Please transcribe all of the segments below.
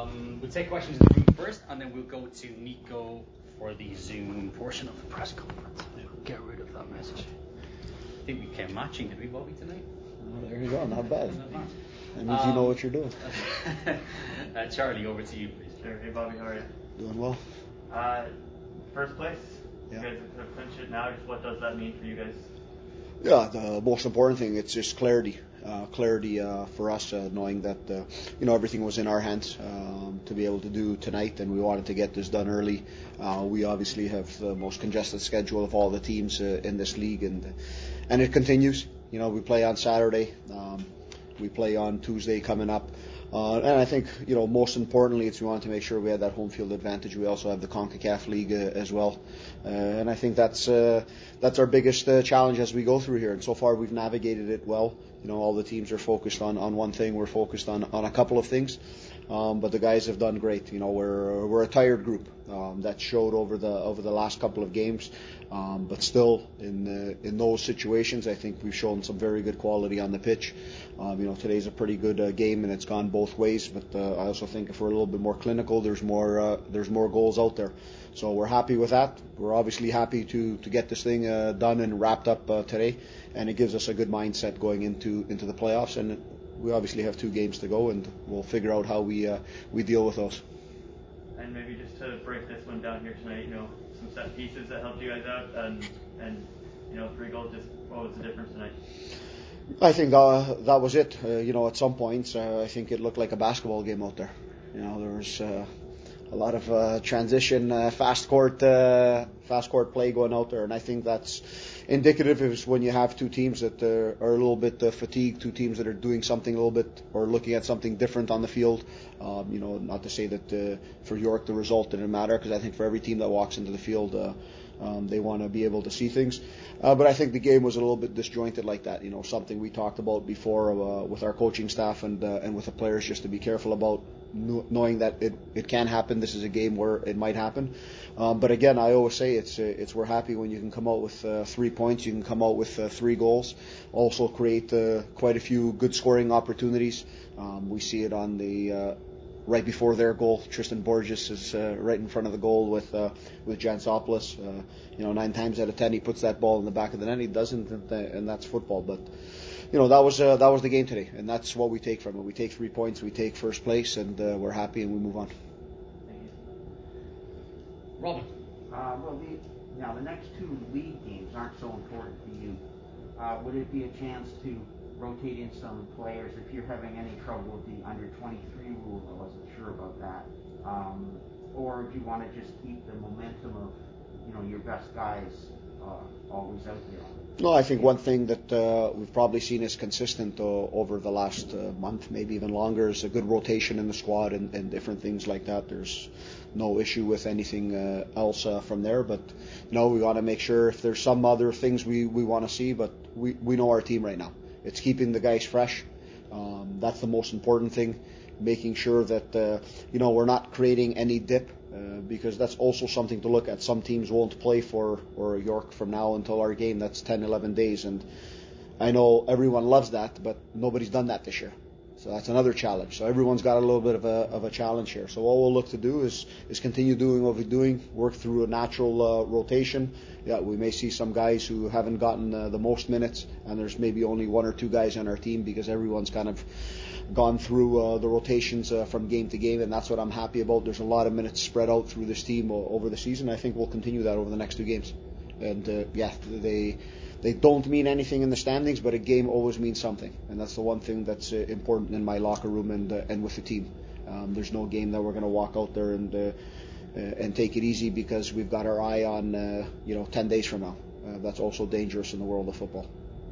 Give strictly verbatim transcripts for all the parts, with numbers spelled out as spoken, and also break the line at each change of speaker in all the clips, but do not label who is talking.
Um, we'll take questions in the room first, and then we'll go to Nico for the Zoom portion of the press conference. Get rid of that message. I think we came matching, did we, Bobby, tonight?
Oh, there you go, not bad.
Not bad.
That means
um,
you know what you're doing.
uh, Charlie, over to you, please.
Sure. Hey, Bobby, how are you?
Doing well.
Uh, first place.
Yeah.
You guys have clinched it now. Just what does that mean for you guys?
Yeah, the most important thing, it's just clarity. Uh, clarity uh, for us, uh, knowing that uh, you know everything was in our hands um, to be able to do tonight, and we wanted to get this done early. Uh, we obviously have the most congested schedule of all the teams uh, in this league, and and it continues. You know, we play on Saturday, um, we play on Tuesday coming up. Uh, and I think, you know, most importantly, it's we want to make sure we have that home field advantage. We also have the CONCACAF League uh, as well. Uh, and I think that's uh, that's our biggest uh, challenge as we go through here. And so far, we've navigated it well. You know, all the teams are focused on, on one thing. We're focused on, on a couple of things. Um, but the guys have done great. You know, we're we're a tired group. Um, that showed over the over the last couple of games. Um, but still, in the, in those situations, I think we've shown some very good quality on the pitch. Um, you know, today's a pretty good uh, game, and it's gone both ways. But uh, I also think if we're a little bit more clinical, there's more uh, there's more goals out there. So we're happy with that. We're obviously happy to to get this thing uh, done and wrapped up uh, today, and it gives us a good mindset going into into the playoffs. And we obviously have two games to go, and we'll figure out how we uh, we deal with those.
And maybe just to break this one down here tonight, you know, some set pieces that helped you guys out, and and you know, three goals. Just what was the difference tonight?
I think uh, that was it. Uh, you know, at some points, uh, I think it looked like a basketball game out there. You know, there was uh, a lot of uh, transition, uh, fast court, uh, fast court play going out there, and I think that's indicative is when you have two teams that uh, are a little bit uh, fatigued, two teams that are doing something a little bit or looking at something different on the field. Um, you know, not to say that uh, for York the result didn't matter, because I think for every team that walks into the field, uh, um, they want to be able to see things. Uh, but I think the game was a little bit disjointed like that. You know, something we talked about before uh, with our coaching staff and uh, and with the players, just to be careful about knowing that it, it can happen. This is a game where it might happen. Um, but again, I always say it's uh, it's we're happy when you can come out with uh, three points, you can come out with uh, three goals, also create uh, quite a few good scoring opportunities. Um, we see it on the uh, right before their goal. Tristan Borges is uh, right in front of the goal with uh, with Jansopoulos. Uh, you know, nine times out of ten he puts that ball in the back of the net. He doesn't, and, and that's football. But you know, that was uh, that was the game today, and that's what we take from it. We take three points, we take first place, and uh, we're happy, and we move on.
Thank you.
Robin.
Uh, well, the, now the next two league games aren't so important to you. Uh, would it be a chance to rotate in some players if you're having any trouble with the under twenty-three rule? I wasn't sure about that. Um, or do you want to just keep the momentum of, you know, your best guys uh, always out there?
No, I think one thing that uh, we've probably seen is consistent uh, over the last uh, month, maybe even longer, is a good rotation in the squad and, and different things like that. There's no issue with anything uh, else uh, from there, but you know, we want to make sure if there's some other things we, we want to see, but we, we know our team right now. It's keeping the guys fresh. Um, that's the most important thing, making sure that uh, you know, we're not creating any dip. Uh, because that's also something to look at. Some teams won't play for or York from now until our game. That's ten, eleven days, and I know everyone loves that, but nobody's done that this year. So that's another challenge. So everyone's got a little bit of a of a challenge here. So what we'll look to do is is continue doing what we're doing, work through a natural uh, rotation. Yeah, we may see some guys who haven't gotten uh, the most minutes, and there's maybe only one or two guys on our team because everyone's kind of gone through uh, the rotations uh, from game to game, and that's what I'm happy about. There's a lot of minutes spread out through this team o- over the season. I think we'll continue that over the next two games. And uh, yeah, they they don't mean anything in the standings, but a game always means something, and that's the one thing that's uh, important in my locker room and uh, and with the team. Um, there's no game that we're going to walk out there and uh, uh, and take it easy because we've got our eye on uh, you know ten days from now. Uh, that's also dangerous in the world of football.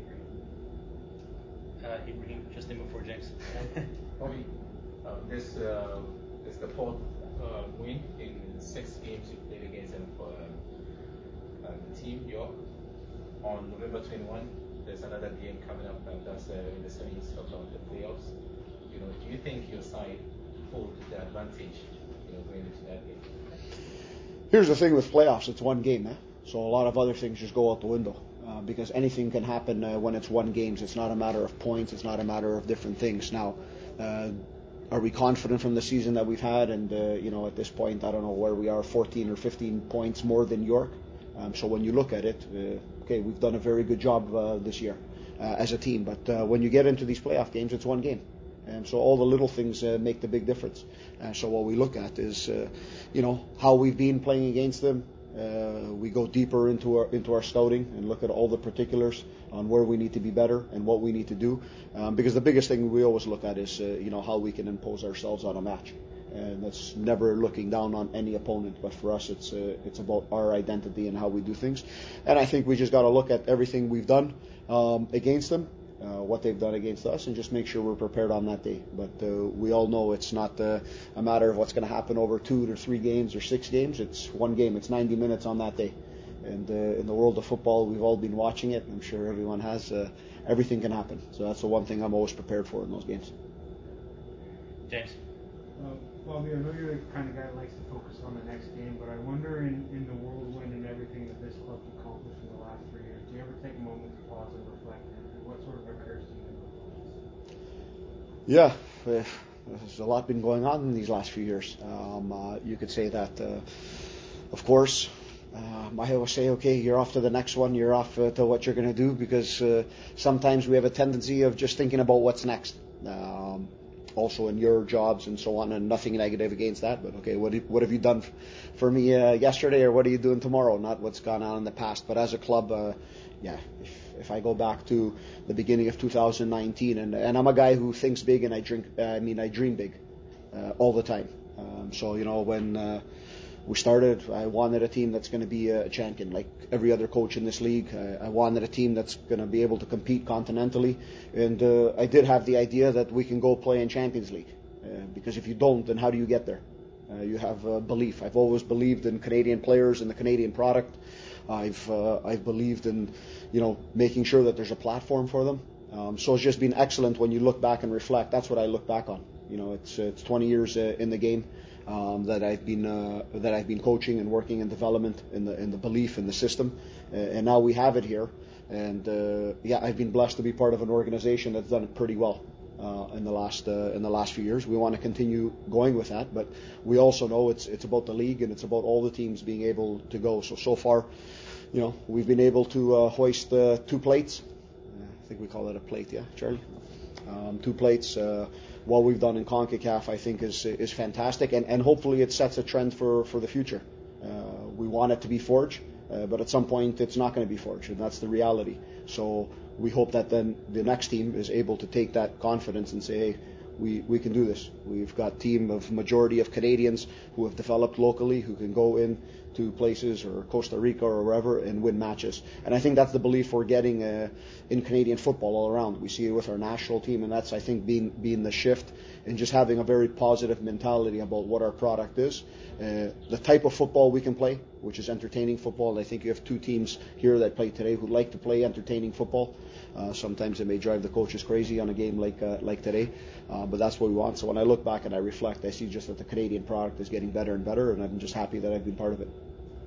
Uh, Ibrahim, just in before James.
Bobby, uh, this uh, is the fourth uh, win in six games you played against them for uh, uh, the team York. On November twenty-first, there's another game coming up, and that's uh, in the semis of uh, the playoffs. You know, do you think your side hold the advantage, you know, going into that game?
Here's the thing with playoffs: it's one game, eh? So a lot of other things just go out the window. Uh, because anything can happen uh, when it's one games. It's not a matter of points. It's not a matter of different things. Now, uh, are we confident from the season that we've had? And uh, you know, at this point, I don't know where we are, fourteen or fifteen points more than York. Um, so when you look at it, uh, okay, we've done a very good job uh, this year uh, as a team. But uh, when you get into these playoff games, it's one game. And so all the little things uh, make the big difference. And so what we look at is, uh, you know, how we've been playing against them. Uh, we go deeper into our into our scouting and look at all the particulars on where we need to be better and what we need to do. Um, because the biggest thing we always look at is, uh, you know, how we can impose ourselves on a match. And that's never looking down on any opponent, but for us, it's uh, it's about our identity and how we do things. And I think we just got to look at everything we've done um, against them. Uh, what they've done against us, and just make sure we're prepared on that day. But uh, we all know it's not uh, a matter of what's going to happen over two or three games or six games. It's one game. It's ninety minutes on that day. And uh, in the world of football, we've all been watching it. I'm sure everyone has. Uh, everything can happen. So that's the one thing I'm always prepared for in those games.
James?
Uh, Bobby, I know you're the kind of guy that likes to focus on the next game, but I wonder in, in the whirlwind and everything that this club's accomplished in the last three years, do you ever take a moment to pause and reflect? What sort of occurs to you?
Yeah, uh, there's a lot been going on in these last few years. Um, uh, you could say that, uh, of course, um, I always say, okay, you're off to the next one, you're off uh, to what you're going to do, because uh, sometimes we have a tendency of just thinking about what's next. Um, also in your jobs and so on, and nothing negative against that, but okay, what, what have you done f- for me uh, yesterday, or what are you doing tomorrow? Not what's gone on in the past, but as a club, uh, yeah, if, if I go back to the beginning of two thousand nineteen, and, and I'm a guy who thinks big and I drink, uh, I mean, I dream big uh, all the time. Um, so, you know, when uh, we started, I wanted a team that's going to be a champion, like every other coach in this league. I, I wanted a team that's going to be able to compete continentally, and uh, I did have the idea that we can go play in Champions League, uh, because if you don't, then how do you get there? Uh, you have uh, belief. I've always believed in Canadian players and the Canadian product. I've uh, I've believed in, you know, making sure that there's a platform for them. Um, so it's just been excellent when you look back and reflect. That's what I look back on. You know, it's it's twenty years uh, in the game um, that I've been uh, that I've been coaching and working in development in the in the belief in the system, uh, and now we have it here. And uh, yeah, I've been blessed to be part of an organization that's done it pretty well uh, in the last uh, in the last few years. We want to continue going with that, but we also know it's it's about the league and it's about all the teams being able to go. So so far, you know, we've been able to uh, hoist uh, two plates. Uh, I think we call it a plate, yeah, Charlie. Um, two plates. Uh, what we've done in CONCACAF, I think, is is fantastic, and, and hopefully it sets a trend for, for the future. Uh, we want it to be Forge, uh, but at some point it's not going to be Forge, and that's the reality. So we hope that then the next team is able to take that confidence and say, hey, we, we can do this. We've got a team of majority of Canadians who have developed locally, who can go in to places or Costa Rica or wherever and win matches. And I think that's the belief we're getting uh, in Canadian football all around. We see it with our national team, and that's, I think, being being the shift and just having a very positive mentality about what our product is. Uh, the type of football we can play, which is entertaining football. I think you have two teams here that play today who like to play entertaining football. Uh, sometimes it may drive the coaches crazy on a game like uh, like today, uh, but that's what we want. So when I look back and I reflect, I see just that the Canadian product is getting better and better, and I'm just happy that I've been part of it.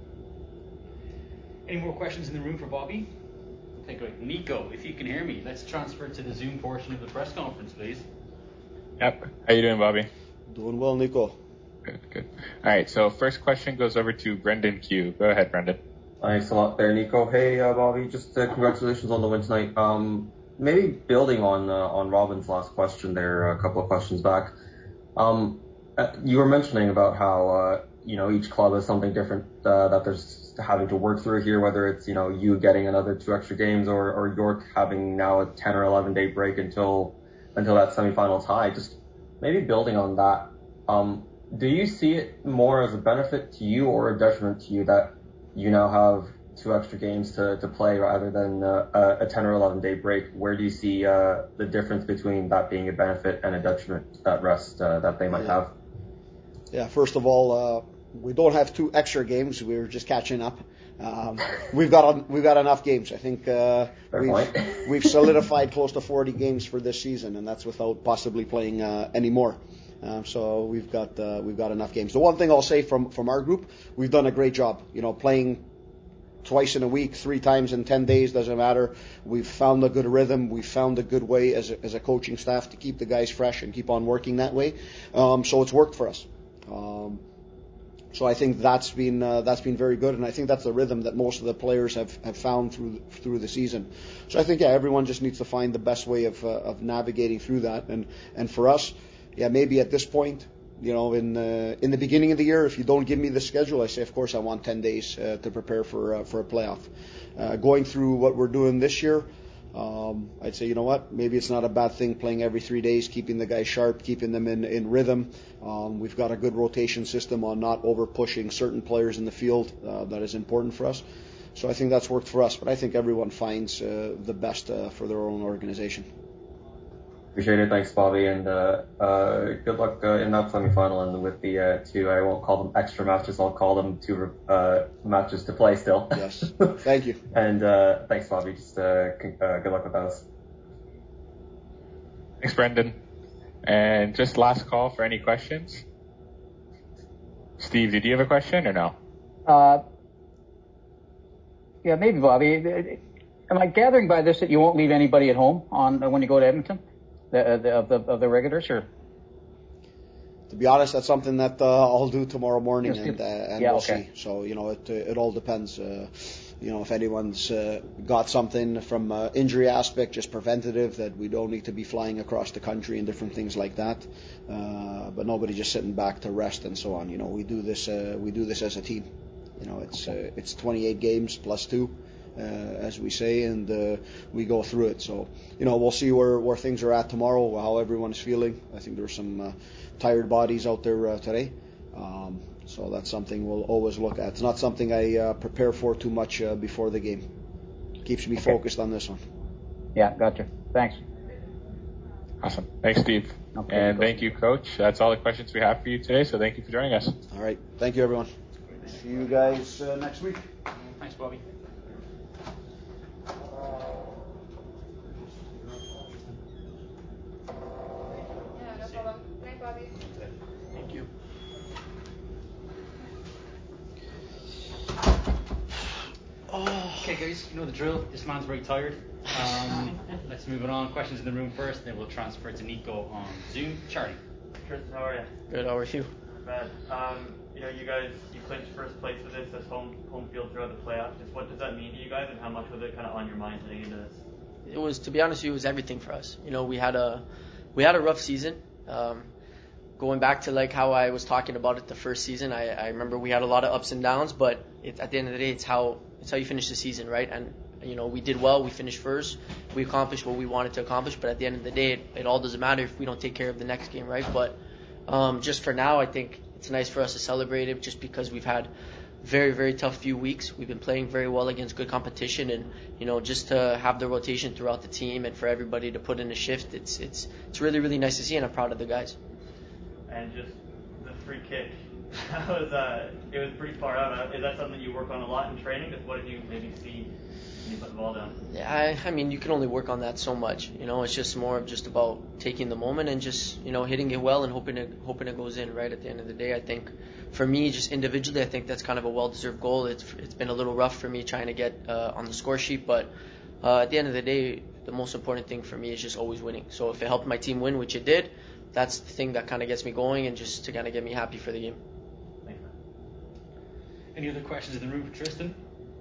Any more questions in the room for Bobby? Okay, great. Nico, if you can hear me, let's transfer to the Zoom portion of the press conference, please.
Yep. How you doing, Bobby?
Doing well, Nico.
Good, good. All right, so first question goes over to Brendan Q. Go ahead, Brendan.
Thanks a lot there, Nico. Hey, uh, Bobby, just uh, congratulations on the win tonight. Um, maybe building on uh, on Robin's last question there, a couple of questions back. Um, uh, you were mentioning about how, uh, you know, each club has something different uh, that there's having to work through here, whether it's, you know, you getting another two extra games or, or York having now a ten or eleven day break until until that semifinal tie. Just maybe building on that, um, do you see it more as a benefit to you or a detriment to you that you now have two extra games to, to play rather than uh, a ten or eleven day break? Where do you see uh, the difference between that being a benefit and a detriment to that rest uh, that they might
yeah.
have?
Yeah, first of all, uh, we don't have two extra games. We're just catching up. Um, we've got we've got enough games. I think uh, we've, we've solidified close to forty games for this season, and that's without possibly playing uh, any more. Um, so we've got uh, we've got enough games. The one thing I'll say from from our group, we've done a great job. You know, playing twice in a week, three times in ten days, doesn't matter. We've found a good rhythm. We've found a good way as a, as a coaching staff to keep the guys fresh and keep on working that way. Um, so it's worked for us. Um, so I think that's been uh, that's been very good, and I think that's the rhythm that most of the players have, have found through through the season. So I think yeah, everyone just needs to find the best way of uh, of navigating through that. And and for us, yeah, maybe at this point, you know, in uh, in the beginning of the year, if you don't give me the schedule, I say, of course, I want ten days uh, to prepare for uh, for a playoff. Uh, going through what we're doing this year, um, I'd say, you know what, maybe it's not a bad thing playing every three days, keeping the guys sharp, keeping them in, in rhythm. Um, we've got a good rotation system on not over pushing certain players in the field. Uh, that is important for us. So I think that's worked for us. But I think everyone finds uh, the best uh, for their own organization.
Appreciate it. Thanks, Bobby, and uh, uh, good luck uh, in that semifinal and with the uh, two. I won't call them extra matches. I'll call them two uh, matches to play still.
Yes. Thank you.
And uh, thanks, Bobby. Just uh, c- uh, good luck with those.
Thanks, Brendan. And just last call for any questions. Steve, did you have a question or no?
Uh, yeah, maybe, Bobby. Am I gathering by this that you won't leave anybody at home on uh, when you go to Edmonton? The, uh, the, of the of the regulars, or?
To be honest, that's something that uh, I'll do tomorrow morning, and, uh, and
yeah,
we'll
okay.
see. So you know, it it all depends. Uh, you know, if anyone's uh, got something from uh, injury aspect, just preventative, that we don't need to be flying across the country and different things like that. Uh, but nobody just sitting back to rest and so on. You know, we do this uh, we do this as a team. You know, it's uh, it's twenty-eight games plus two. Uh, as we say, and uh, we go through it. So, you know, we'll see where, where things are at tomorrow, how everyone's feeling. I think there's some uh, tired bodies out there uh, today. Um, so that's something we'll always look at. It's not something I uh, prepare for too much uh, before the game. Keeps me
okay.
focused on this one.
Yeah, gotcha. Thanks.
Awesome. Thanks, Steve. Okay, and cool. Thank you, Coach. That's all the questions we have for you today, so thank you for joining us.
All right. Thank you, everyone. See you guys uh, next week.
Thanks, Bobby. Thank you. Oh. Okay, guys, you know the drill. This man's very tired. Um, let's move it on. Questions in the room first, then we'll transfer to Nico on Zoom. Charlie.
Tristan, how are you?
Good, how are you?
Not bad. Um, you know, you guys, you clinched first place with this as home home field throughout the playoffs. Just what does that mean to you guys, and how much was it kind of on your mind heading into this?
It was, to be honest with you, it was everything for us. You know, we had a we had a rough season. Um, going back to like how I was talking about it the first season, I, I remember we had a lot of ups and downs, but it, at the end of the day, it's how it's how you finish the season, right? And you know, we did well. We finished first. We accomplished what we wanted to accomplish. But at the end of the day, it, it all doesn't matter if we don't take care of the next game, right? But um, just for now, I think it's nice for us to celebrate it just because we've had very, very tough few weeks. We've been playing very well against good competition, and you know, just to have the rotation throughout the team and for everybody to put in a shift, it's it's it's really, really nice to see, and I'm proud of the guys.
And just the free kick, that was uh, it was pretty far out. Is that something you work on a lot in training? Just what did you maybe see when you put the ball down?
Yeah, I, I mean, you can only work on that so much. You know, it's just more of just about taking the moment and just, you know, hitting it well and hoping it hoping it goes in. Right at the end of the day, I think for me, just individually, I think that's kind of a well-deserved goal. It's it's been a little rough for me trying to get uh, on the score sheet, but uh, at the end of the day, the most important thing for me is just always winning. So if it helped my team win, which it did, that's the thing that kind of gets me going and just to kind of get me happy for the game.
Thanks, man.
Any other questions in the room for Tristan?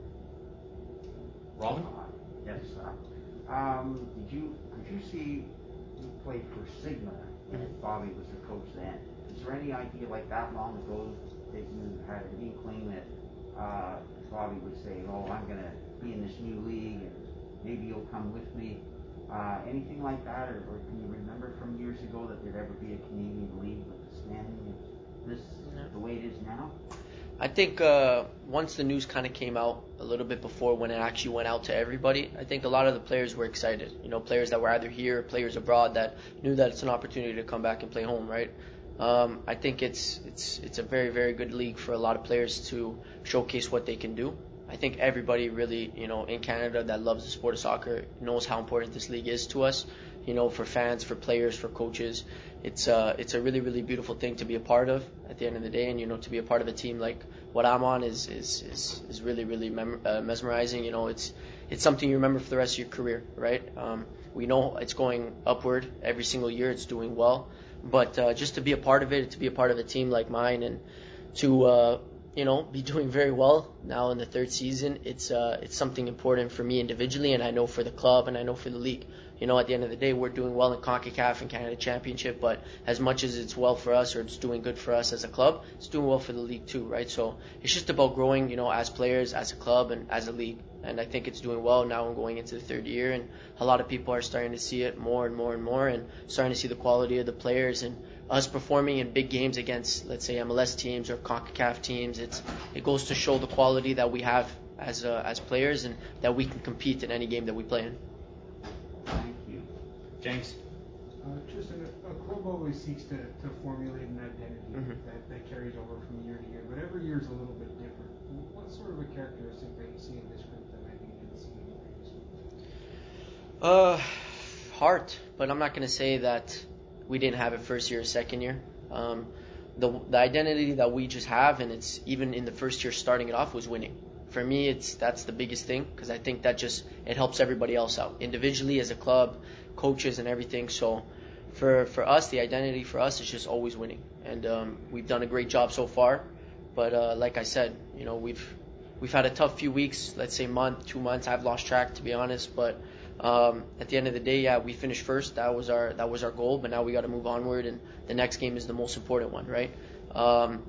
Robin?
Uh, yes. Uh, um, did you did you see you played for Sigma and mm-hmm. Bobby was the coach then? Is there any idea like that long ago that you had an inkling that uh, Bobby would say, "Oh, I'm going to be in this new league and maybe you'll come with me"? Uh, anything like that, or, or can you remember from years ago that there'd ever be a Canadian league with the standing of this yeah. the way it is now?
I think uh, once the news kind of came out a little bit before when it actually went out to everybody, I think a lot of the players were excited. You know, players that were either here, players abroad that knew that it's an opportunity to come back and play home, right? Um, I think it's it's it's a very, very good league for a lot of players to showcase what they can do. I think everybody really, you know, in Canada that loves the sport of soccer knows how important this league is to us. you know, for fans, for players, for coaches. It's uh, it's a really, really beautiful thing to be a part of at the end of the day. And, you know, to be a part of a team like what I'm on is is, is, is really, really mem- uh, mesmerizing. You know, it's it's something you remember for the rest of your career, right? Um, we know it's going upward every single year. It's doing well. But uh, just to be a part of it, to be a part of a team like mine, and to, uh, you know, be doing very well now in the third season, it's uh, it's something important for me individually, and I know for the club, and I know for the league. You know, at the end of the day, we're doing well in CONCACAF and Canada Championship, but as much as it's well for us or it's doing good for us as a club, it's doing well for the league too, right? So it's just about growing, you know, as players, as a club, and as a league. And I think it's doing well now. I'm going into the third year, and a lot of people are starting to see it more and more and more, and starting to see the quality of the players and us performing in big games against, let's say, M L S teams or CONCACAF teams. It's it goes to show the quality that we have as uh, as players, and that we can compete in any game that we play in.
Thank you.
James?
Uh, Tristan, a, a club always seeks to, to formulate an identity
Mhm.
that, that carries over from year to year, but every year is a little bit different. What sort of a characteristic that you see in this group that maybe you didn't see in the previous one?
Uh, heart, but I'm not going to say that we didn't have it first year or second year. Um, the the identity that we just have, and it's even in the first year starting it off, was winning. For me, it's that's the biggest thing, because I think that just it helps everybody else out individually, as a club, coaches, and everything. So for for us, the identity for us is just always winning, and um, we've done a great job so far. But uh, like I said, you know, we've we've had a tough few weeks. Let's say month, two months. I've lost track, to be honest, but. Um, at the end of the day, yeah, we finished first. That was our that was our goal. But now we got to move onward, and the next game is the most important one, right? Um,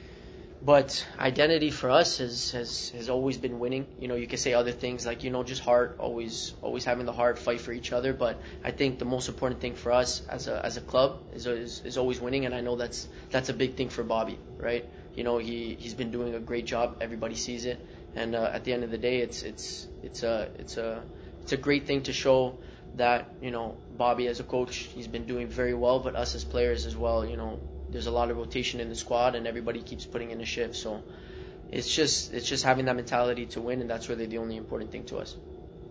but identity for us has, has has always been winning. You know, you can say other things like, you know, just heart, always always having the heart, fight for each other. But I think the most important thing for us as a as a club is is, is always winning, and I know that's that's a big thing for Bobby, right? You know, he he's been doing a great job. Everybody sees it, and uh, at the end of the day, it's it's it's a it's a It's a great thing to show that, you know, Bobby as a coach, he's been doing very well, but us as players as well, you know, there's a lot of rotation in the squad, and everybody keeps putting in a shift. So it's just it's just having that mentality to win, and that's really the only important thing to us.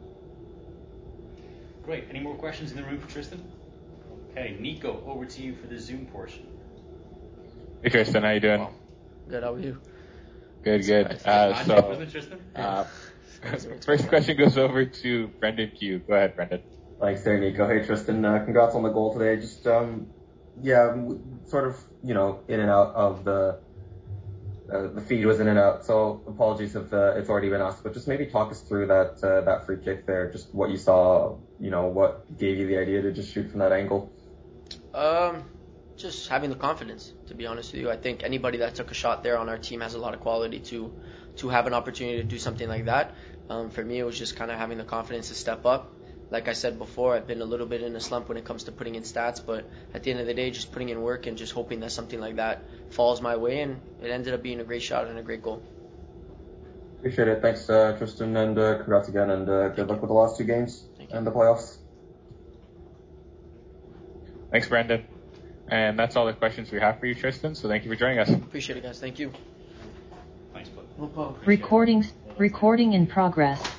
Great. Any more questions in the room for Tristan? Okay, Nico, over to you for the Zoom portion.
Hey Tristan, how you doing?
Good, how are you?
Good, good. Uh, so, uh, first question goes over to Brendan Q. Go ahead, Brendan.
Thanks there, Nico. Hey, Tristan. Uh, congrats on the goal today. Just, um, yeah, sort of, you know, in and out of the uh, the feed was in and out. So apologies if uh, it's already been asked, but just maybe talk us through that uh, that free kick there. Just what you saw, you know, what gave you the idea to just shoot from that angle.
Um, just having the confidence. To be honest with you, I think anybody that took a shot there on our team has a lot of quality to to have an opportunity to do something like that. Um, for me, it was just kind of having the confidence to step up. Like I said before, I've been a little bit in a slump when it comes to putting in stats, but at the end of the day, just putting in work and just hoping that something like that falls my way, and it ended up being a great shot and a great goal.
Appreciate it. Thanks, uh, Tristan, and uh, congrats again, and uh, good luck with the last two games and the playoffs.
Thanks, Brendan. And that's all the questions we have for you, Tristan, so thank you for joining us.
Appreciate it, guys. Thank you.
Thanks, bud.
No problem.
Recordings, recording in progress.